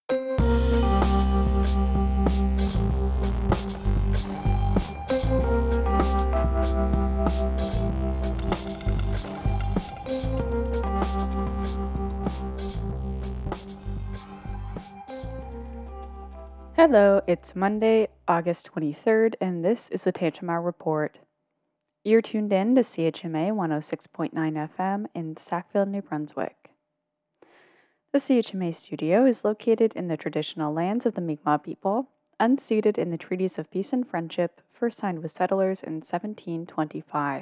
Hello, it's Monday, August 23rd, and this is the Tantramar Report. You're tuned in to CHMA 106.9 FM in Sackville, New Brunswick. The CHMA studio is located in the traditional lands of the Mi'kmaq people, unceded in the Treaties of Peace and Friendship first signed with settlers in 1725.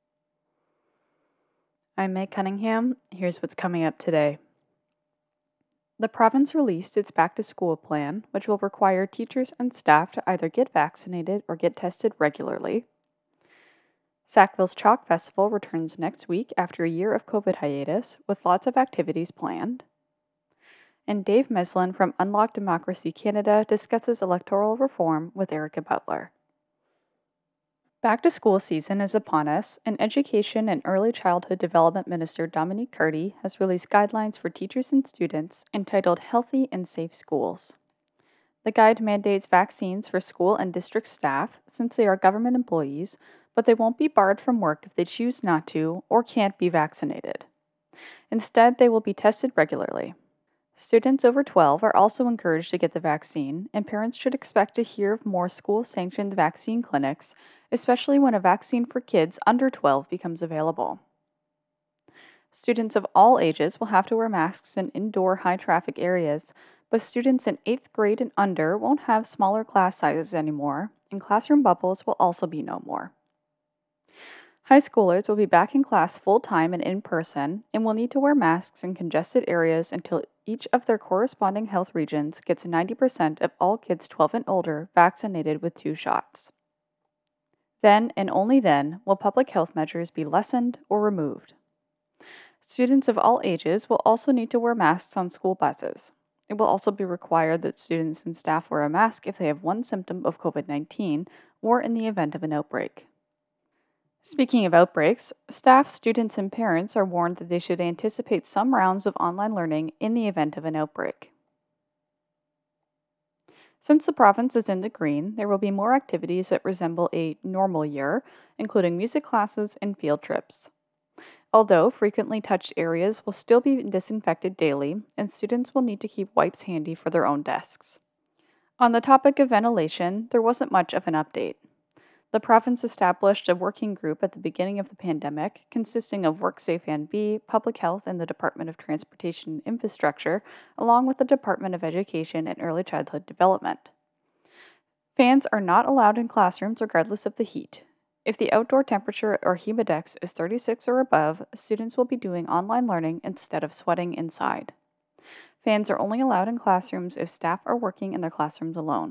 I'm Meg Cunningham. Here's what's coming up today. The province released its back-to-school plan, which will require teachers and staff to either get vaccinated or get tested regularly. Sackville's Chalk Festival returns next week after a year of COVID hiatus, with lots of activities planned. And Dave Meslin from Unlock Democracy Canada discusses electoral reform with Erica Butler. Back-to-school season is upon us, and Education and Early Childhood Development Minister Dominique Carty has released guidelines for teachers and students entitled Healthy and Safe Schools. The guide mandates vaccines for school and district staff since they are government employees, but they won't be barred from work if they choose not to or can't be vaccinated. Instead, they will be tested regularly. Students over 12 are also encouraged to get the vaccine, and parents should expect to hear of more school-sanctioned vaccine clinics, especially when a vaccine for kids under 12 becomes available. Students of all ages will have to wear masks in indoor high-traffic areas, but students in 8th grade and under won't have smaller class sizes anymore, and classroom bubbles will also be no more. High schoolers will be back in class full-time and in person, and will need to wear masks in congested areas until each of their corresponding health regions gets 90% of all kids 12 and older vaccinated with 2 shots. Then, and only then, will public health measures be lessened or removed. Students of all ages will also need to wear masks on school buses. It will also be required that students and staff wear a mask if they have one symptom of COVID-19 or in the event of an outbreak. Speaking of outbreaks, staff, students, and parents are warned that they should anticipate some rounds of online learning in the event of an outbreak. Since the province is in the green, there will be more activities that resemble a normal year, including music classes and field trips. Although frequently touched areas will still be disinfected daily, and students will need to keep wipes handy for their own desks. On the topic of ventilation, there wasn't much of an update. The province established a working group at the beginning of the pandemic, consisting of WorkSafe NB, Public Health, and the Department of Transportation and Infrastructure, along with the Department of Education and Early Childhood Development. Fans are not allowed in classrooms regardless of the heat. If the outdoor temperature or humidex is 36 or above, students will be doing online learning instead of sweating inside. Fans are only allowed in classrooms if staff are working in their classrooms alone.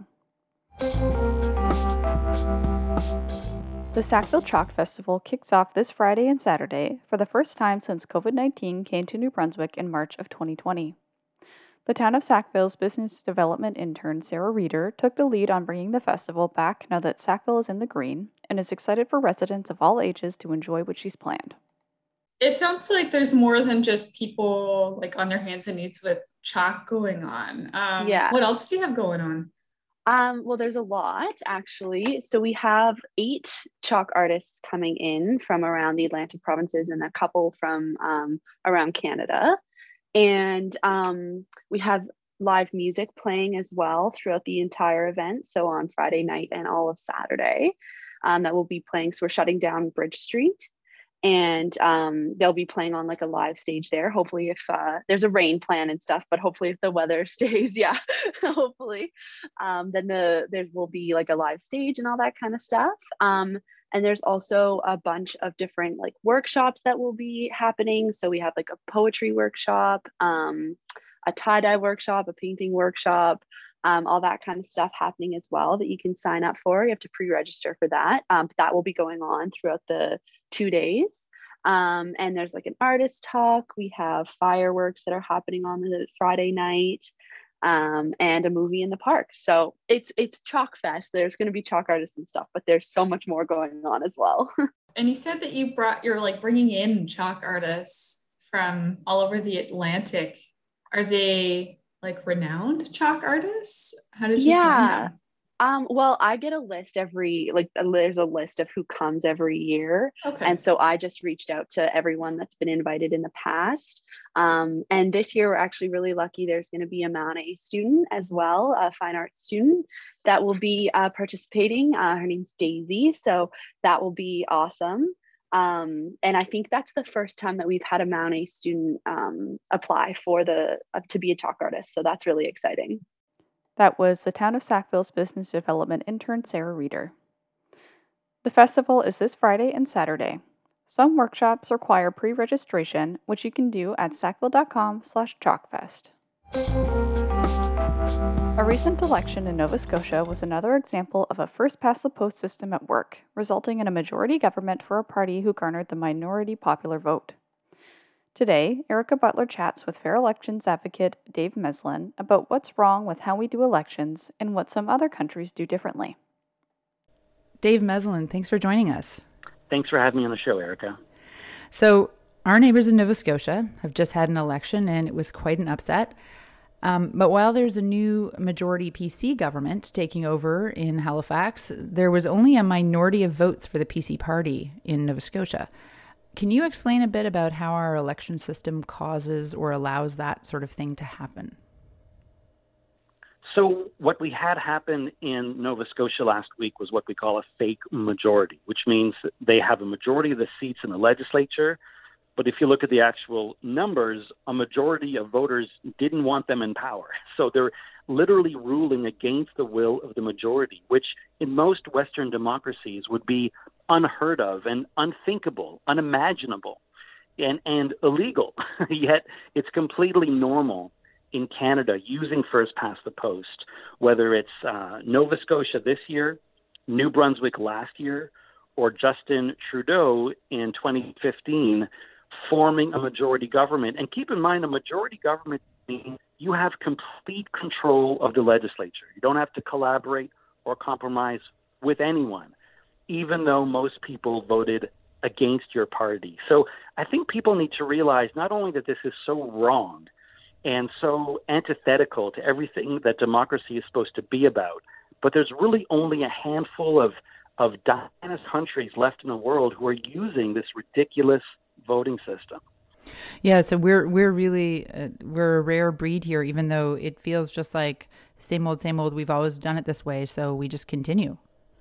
The Sackville Chalk Festival kicks off this Friday and Saturday for the first time since COVID-19 came to New Brunswick in March of 2020. The town of Sackville's business development intern Sarah Reeder took the lead on bringing the festival back now that Sackville is in the green and is excited for residents of all ages to enjoy what she's planned. It sounds like there's more than just people like on their hands and knees with chalk going on. What else do you have going on? Well, there's a lot actually. So we have 8 chalk artists coming in from around the Atlantic provinces and a couple from around Canada. And we have live music playing as well throughout the entire event. So on Friday night and all of Saturday, that will be playing. So we're shutting down Bridge Street. And they'll be playing on like a live stage there. Hopefully if there's a rain plan and stuff, but hopefully if the weather stays, hopefully, then there will be like a live stage and all that kind of stuff. And there's also a bunch of different like workshops that will be happening. So we have like a poetry workshop, a tie-dye workshop, a painting workshop, all that kind of stuff happening as well that you can sign up for. You have to pre-register for that. But that will be going on throughout the 2 days. And there's like an artist talk. We have fireworks that are happening on the Friday night, and a movie in the park. So it's Chalk Fest. There's going to be chalk artists and stuff, but there's so much more going on as well. And you said that you're like bringing in chalk artists from all over the Atlantic. Are they like renowned chalk artists? How did you find them? Well, I get a list there's a list of who comes every year. Okay. And so I just reached out to everyone that's been invited in the past. And this year we're actually really lucky. There's going to be a Mount A student as well, a fine arts student that will be participating. Her name's Daisy. So that will be awesome. And I think that's the first time that we've had a Mount A student apply for to be a chalk artist. So that's really exciting. That was the Town of Sackville's Business Development intern, Sarah Reeder. The festival is this Friday and Saturday. Some workshops require pre-registration, which you can do at sackville.com/chalkfest. A recent election in Nova Scotia was another example of a first-past-the-post system at work, resulting in a majority government for a party who garnered the minority popular vote. Today, Erica Butler chats with fair elections advocate Dave Meslin about what's wrong with how we do elections and what some other countries do differently. Dave Meslin, thanks for joining us. Thanks for having me on the show, Erica. So, our neighbors in Nova Scotia have just had an election, and it was quite an upset. But while there's a new majority PC government taking over in Halifax, there was only a minority of votes for the PC party in Nova Scotia. Can you explain a bit about how our election system causes or allows that sort of thing to happen? So what we had happen in Nova Scotia last week was what we call a fake majority, which means they have a majority of the seats in the legislature. But if you look at the actual numbers, a majority of voters didn't want them in power. So they're literally ruling against the will of the majority, which in most Western democracies would be unheard of and unthinkable, unimaginable, and illegal. Yet it's completely normal in Canada using first past the post, whether it's Nova Scotia this year, New Brunswick last year, or Justin Trudeau in 2015 forming a majority government. And keep in mind, a majority government means you have complete control of the legislature. You don't have to collaborate or compromise with anyone, even though most people voted against your party. So I think people need to realize not only that this is so wrong and so antithetical to everything that democracy is supposed to be about, but there's really only a handful of dynastic countries left in the world who are using this ridiculous voting system. Yeah, so we're really we're a rare breed here, even though it feels just like same old, we've always done it this way, so we just continue.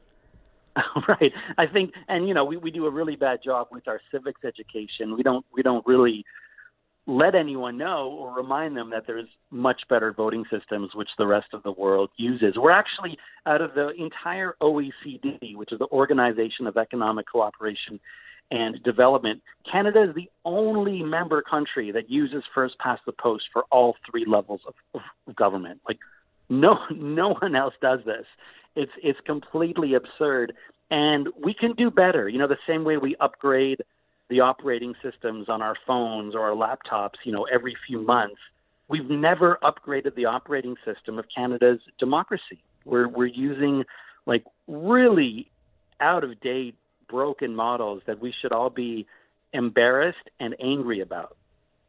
Right. I think, and we do a really bad job with our civics education. We don't really let anyone know or remind them that there's much better voting systems which the rest of the world uses. We're actually, out of the entire OECD, which is the Organization of Economic Cooperation and Development, Canada is the only member country that uses first past the post for all three levels of government. Like no one else does this. It's completely absurd, and we can do better. The same way we upgrade the operating systems on our phones or our laptops, every few months. We've never upgraded the operating system of Canada's democracy. We're using like really out of date, broken models that we should all be embarrassed and angry about.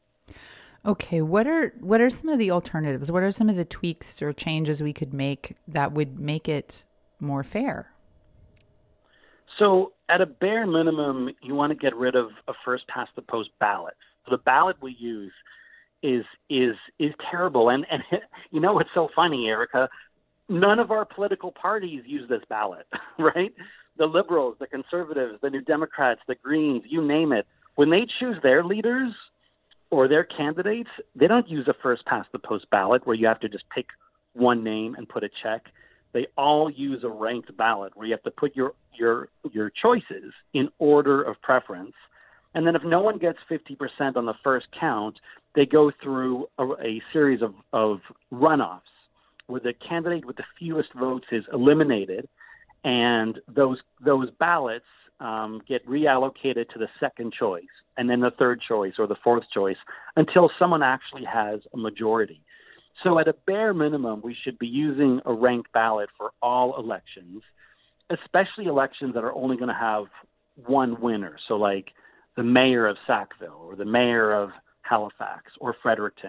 Okay, what are some of the alternatives? What are some of the tweaks or changes we could make that would make it more fair? So at a bare minimum, you want to get rid of a first past the post ballot. So the ballot we use is terrible. And what's so funny, Erica? None of our political parties use this ballot, right? The Liberals, the Conservatives, the New Democrats, the Greens, you name it. When they choose their leaders or their candidates, they don't use a first past the post ballot where you have to just pick one name and put a check. They all use a ranked ballot where you have to put your choices in order of preference. And then if no one gets 50% on the first count, they go through a series of runoffs where the candidate with the fewest votes is eliminated, and those ballots get reallocated to the second choice, and then the third choice or the fourth choice, until someone actually has a majority. So at a bare minimum, we should be using a ranked ballot for all elections, especially elections that are only going to have one winner. So like the mayor of Sackville or the mayor of Halifax or Fredericton.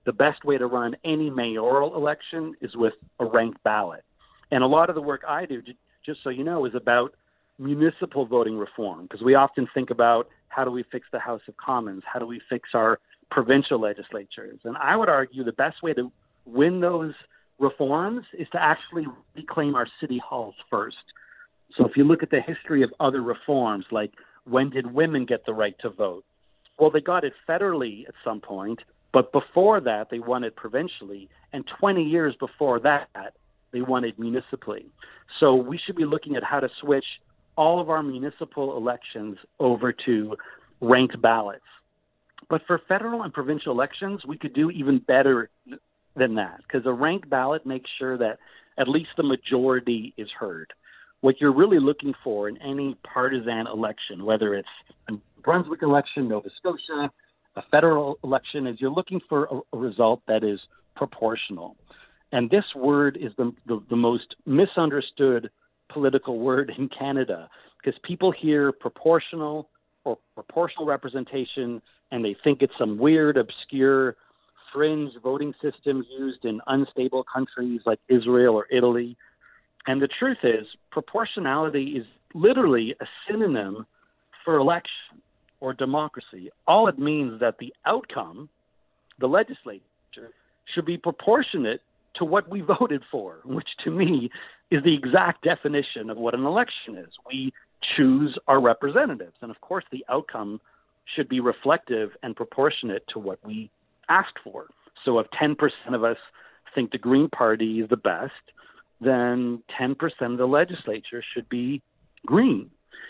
the best way to run any mayoral election is with a ranked ballot. And a lot of the work I do, just so you know, is about municipal voting reform, because we often think about how do we fix the House of Commons, how do we fix our provincial legislatures. And I would argue the best way to win those reforms is to actually reclaim our city halls first. So if you look at the history of other reforms, like when did women get the right to vote? Well, they got it federally at some point, but before that, they won it provincially. And 20 years before that, they won it municipally. So we should be looking at how to switch all of our municipal elections over to ranked ballots. But for federal and provincial elections, we could do even better than that, because a ranked ballot makes sure that at least the majority is heard. What you're really looking for in any partisan election, whether it's a Brunswick election, Nova Scotia, a federal election, is you're looking for a result that is proportional. And this word is the most misunderstood political word in Canada, because people hear proportional or proportional representation and they think it's some weird, obscure, fringe voting system used in unstable countries like Israel or Italy. And the truth is, proportionality is literally a synonym for election or democracy. All it means is that the outcome, the legislature, should be proportionate to what we voted for, which to me is the exact definition of what an election is. We choose our representatives. And of course, the outcome should be reflective and proportionate to what we asked for. So if 10% of us think the Green Party is the best, then 10% of the legislature should be Green.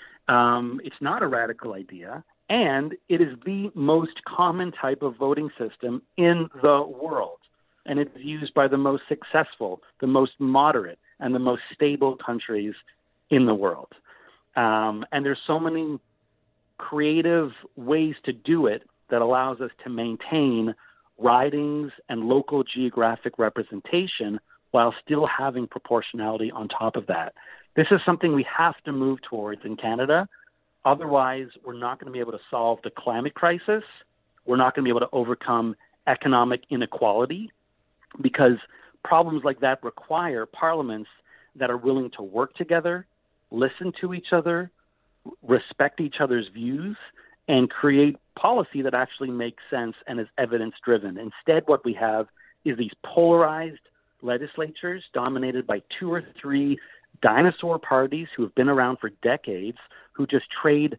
It's not a radical idea, and it is the most common type of voting system in the world. And it's used by the most successful, the most moderate, and the most stable countries in the world. And there's so many creative ways to do it that allows us to maintain ridings and local geographic representation while still having proportionality on top of that. This is something we have to move towards in Canada. Otherwise, we're not going to be able to solve the climate crisis. We're not going to be able to overcome economic inequality, because problems like that require parliaments that are willing to work together, listen to each other, respect each other's views, and create policy that actually makes sense and is evidence-driven. Instead, what we have is these polarized legislatures dominated by 2 or 3 dinosaur parties who have been around for decades, who just trade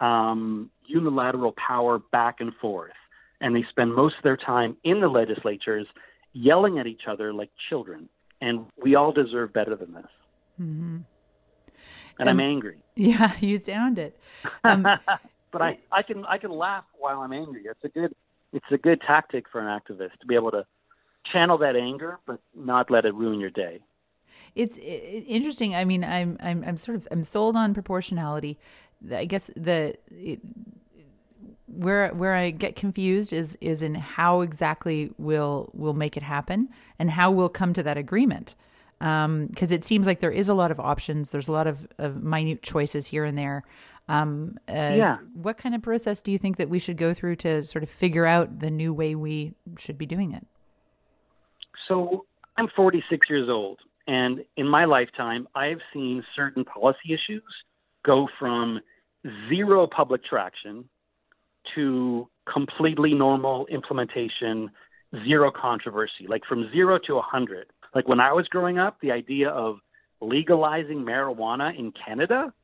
unilateral power back and forth. And they spend most of their time in the legislatures yelling at each other like children. And we all deserve better than this. Mm-hmm. And I'm angry. Yeah, you sound it. But I can laugh while I'm angry. It's a good tactic for an activist to be able to channel that anger, but not let it ruin your day. It's interesting. I mean, I'm sold on proportionality. I guess where I get confused is in how exactly we'll make it happen and how we'll come to that agreement. Because it seems like there is a lot of options. There's a lot of minute choices here and there. What kind of process do you think that we should go through to sort of figure out the new way we should be doing it? So I'm 46 years old, and in my lifetime, I've seen certain policy issues go from zero public traction to completely normal implementation, zero controversy, like from 0 to 100. Like when I was growing up, the idea of legalizing marijuana in Canada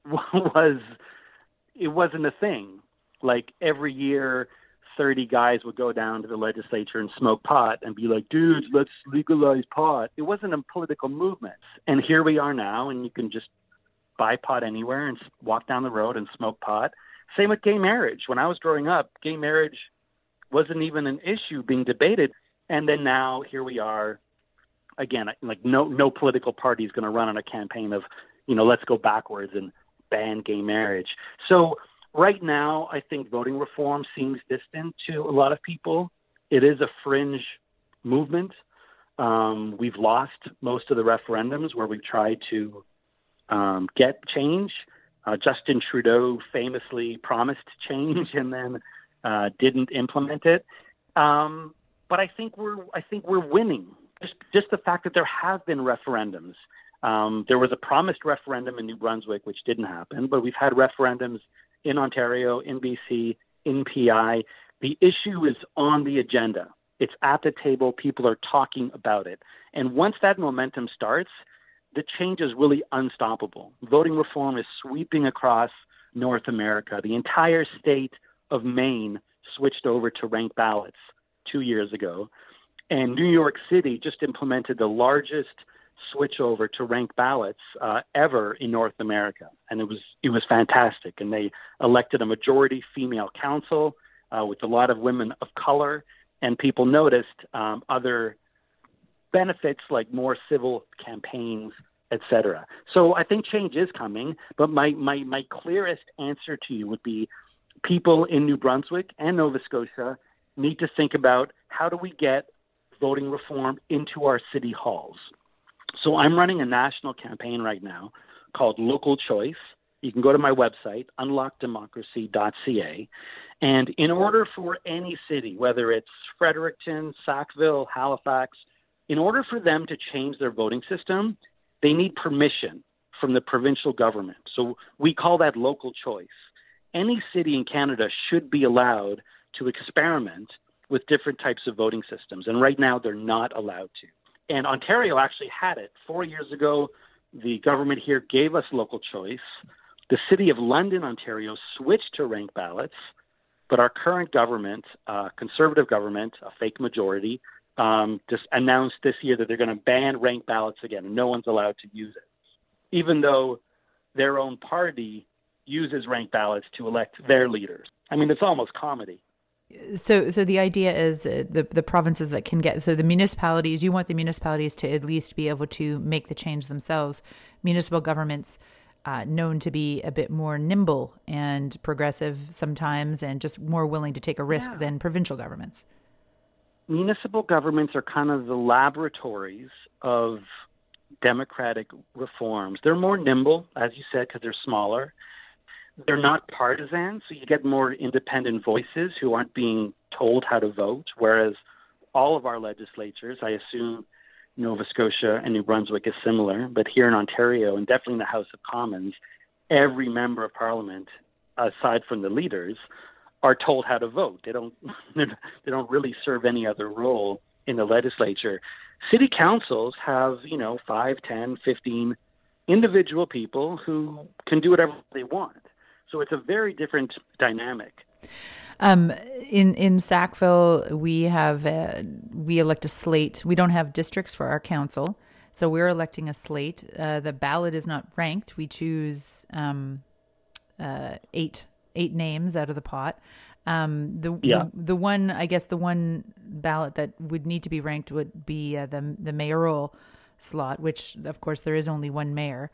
wasn't a thing. Like every year, 30 guys would go down to the legislature and smoke pot and be like, dudes, let's legalize pot. It wasn't a political movement. And here we are now, and you can just buy pot anywhere and walk down the road and smoke pot. Same with gay marriage. When I was growing up, gay marriage wasn't even an issue being debated. And then now here we are. Again, like no political party is going to run on a campaign of, let's go backwards and ban gay marriage. So right now, I think voting reform seems distant to a lot of people. It is a fringe movement. We've lost most of the referendums where we tried to get change. Justin Trudeau famously promised change and then didn't implement it. but I think we're winning. Just the fact that there have been referendums. There was a promised referendum in New Brunswick, which didn't happen, but we've had referendums in Ontario, in BC, in PI. The issue is on the agenda. It's at the table. People are talking about it. And once that momentum starts, the change is really unstoppable. Voting reform is sweeping across North America. The entire state of Maine switched over to ranked ballots 2 years ago. And New York City just implemented the largest switch over to ranked ballots ever in North America. And it was fantastic. And they elected a majority female council with a lot of women of color. And people noticed other benefits like more civil campaigns, etc. So I think change is coming. But my clearest answer to you would be people in New Brunswick and Nova Scotia need to think about how do we get voting reform into our city halls. So I'm running a national campaign right now called Local Choice. You can go to my website, unlockdemocracy.ca. And in order for any city, whether it's Fredericton, Sackville, Halifax, in order for them to change their voting system, they need permission from the provincial government. So we call that local choice. Any city in Canada should be allowed to experiment with different types of voting systems. And right now, they're not allowed to. And Ontario actually had it. 4 years ago, the government here gave us local choice. The City of London, Ontario, switched to ranked ballots. But our current government, Conservative government, a fake majority, just announced this year that they're going to ban ranked ballots again, and no one's allowed to use it, even though their own party uses ranked ballots to elect their leaders. I mean, it's almost comedy. So the idea is the provinces that can get, so the municipalities, you want the municipalities to at least be able to make the change themselves. Municipal governments known to be a bit more nimble and progressive sometimes and just more willing to take a risk than provincial governments. Municipal governments are kind of the laboratories of democratic reforms. They're more nimble, as you said, because they're smaller. They're not partisan, so you get more independent voices who aren't being told how to vote, whereas all of our legislatures, I assume Nova Scotia and New Brunswick is similar, but here in Ontario and definitely in the House of Commons, every member of Parliament, aside from the leaders, are told how to vote. They don't really serve any other role in the legislature. City councils have, 5, 10, 15 individual people who can do whatever they want. So it's a very different dynamic. In Sackville, we elect a slate. We don't have districts for our council, so we're electing a slate. The ballot is not ranked. We choose eight names out of the pot. The one ballot that would need to be ranked would be the mayoral slot, which of course there is only one mayor.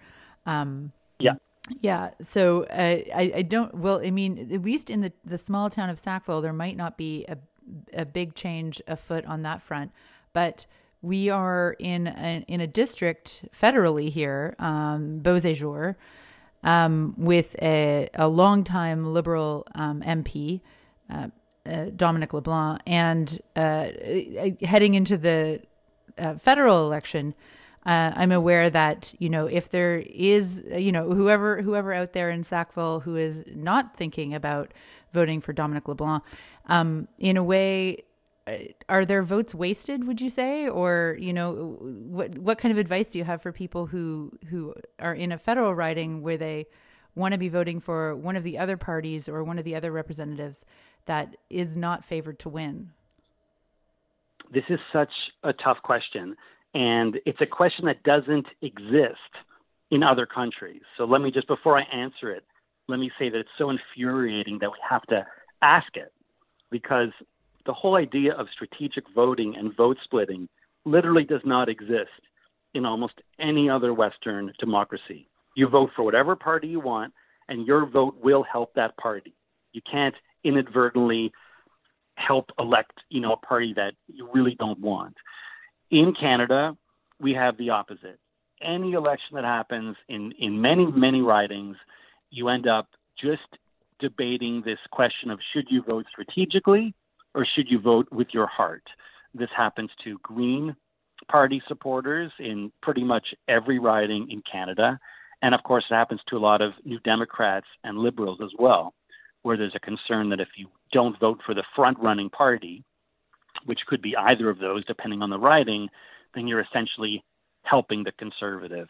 Yeah. So I don't. Well, I mean, at least in the small town of Sackville, there might not be a big change afoot on that front, but we are in a district federally here, Beauséjour, with a longtime Liberal MP, Dominic LeBlanc, and heading into the federal election. I'm aware that, if there is, whoever out there in Sackville who is not thinking about voting for Dominic LeBlanc, in a way, are their votes wasted, would you say? Or, what kind of advice do you have for people who are in a federal riding where they want to be voting for one of the other parties or one of the other representatives that is not favored to win? This is such a tough question. And it's a question that doesn't exist in other countries. So let me just, before I answer it, let me say that it's so infuriating that we have to ask it, because the whole idea of strategic voting and vote splitting literally does not exist in almost any other Western democracy. You vote for whatever party you want, and your vote will help that party. You can't inadvertently help elect, a party that you really don't want. In Canada, we have the opposite. Any election that happens in many, many ridings, you end up just debating this question of should you vote strategically or should you vote with your heart? This happens to Green Party supporters in pretty much every riding in Canada. And of course, it happens to a lot of New Democrats and Liberals as well, where there's a concern that if you don't vote for the front-running party, which could be either of those depending on the riding, then you're essentially helping the Conservative.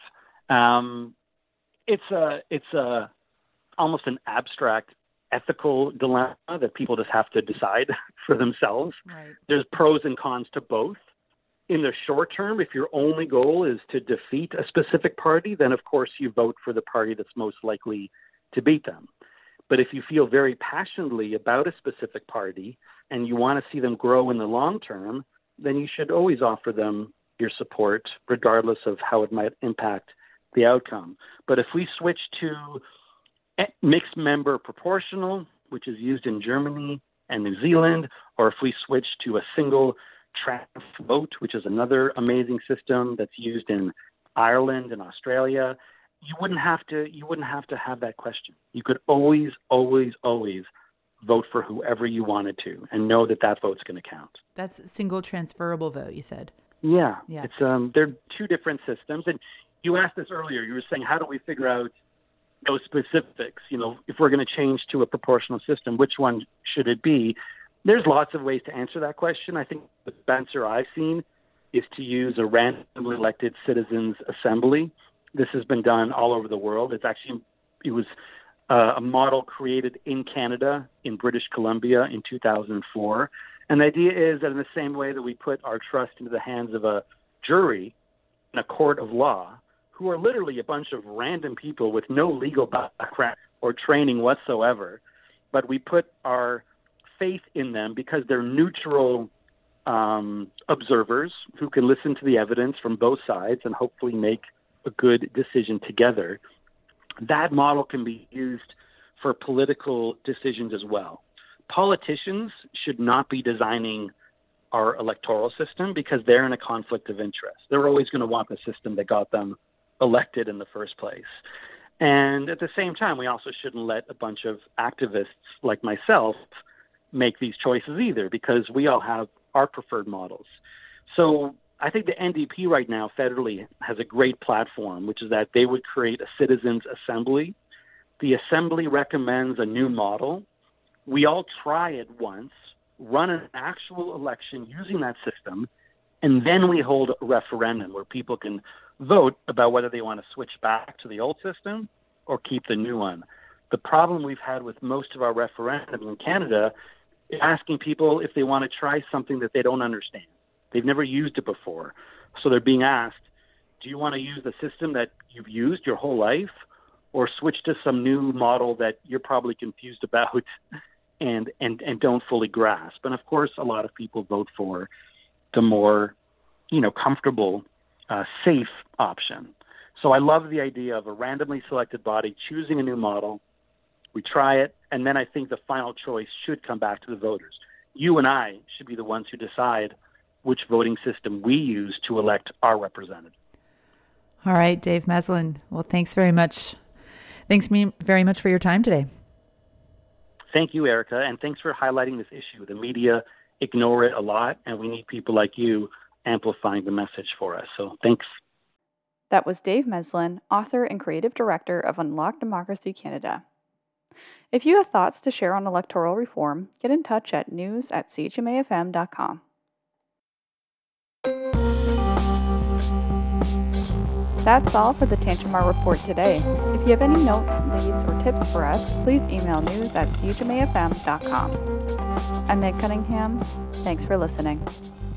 It's almost an abstract ethical dilemma that people just have to decide for themselves. Right. There's pros and cons to both. In the short term, if your only goal is to defeat a specific party, then of course you vote for the party that's most likely to beat them. But if you feel very passionately about a specific party and you want to see them grow in the long term, then you should always offer them your support, regardless of how it might impact the outcome. But if we switch to mixed member proportional, which is used in Germany and New Zealand, or if we switch to a single trans vote, which is another amazing system that's used in Ireland and Australia, you wouldn't have to have that question. You could always vote for whoever you wanted to and know that that vote's going to count. That's single transferable vote, you said. Yeah. It's they're two different systems. And you asked this earlier. You were saying, how do we figure out those specifics? You know, if we're going to change to a proportional system, which one should it be? There's lots of ways to answer that question. I think the answer I've seen is to use a randomly elected citizens' assembly. This has been done all over the world. It was a model created in Canada, in British Columbia in 2004. And the idea is that in the same way that we put our trust into the hands of a jury in a court of law, who are literally a bunch of random people with no legal background or training whatsoever, but we put our faith in them because they're neutral observers who can listen to the evidence from both sides and hopefully make a good decision together. That model can be used for political decisions as well. Politicians should not be designing our electoral system because they're in a conflict of interest. They're always going to want the system that got them elected in the first place. And at the same time, we also shouldn't let a bunch of activists like myself make these choices either, because we all have our preferred models. So I think the NDP right now federally has a great platform, which is that they would create a citizens' assembly. The assembly recommends a new model. We all try it once, run an actual election using that system, and then we hold a referendum where people can vote about whether they want to switch back to the old system or keep the new one. The problem we've had with most of our referendums in Canada is asking people if they want to try something that they don't understand. They've never used it before. So they're being asked, do you want to use the system that you've used your whole life, or switch to some new model that you're probably confused about and don't fully grasp? And of course, a lot of people vote for the more, comfortable, safe option. So I love the idea of a randomly selected body choosing a new model. We try it, and then I think the final choice should come back to the voters. You and I should be the ones who decide which voting system we use to elect our representative. All right, Dave Meslin. Well, thanks very much. Thanks very much for your time today. Thank you, Erica, and thanks for highlighting this issue. The media ignore it a lot, and we need people like you amplifying the message for us. So thanks. That was Dave Meslin, author and creative director of Unlock Democracy Canada. If you have thoughts to share on electoral reform, get in touch at news@chmafm.com. That's all for the Tantramar Report today. If you have any notes, leads, or tips for us, please email news@chmafm.com. I'm Meg Cunningham. Thanks for listening.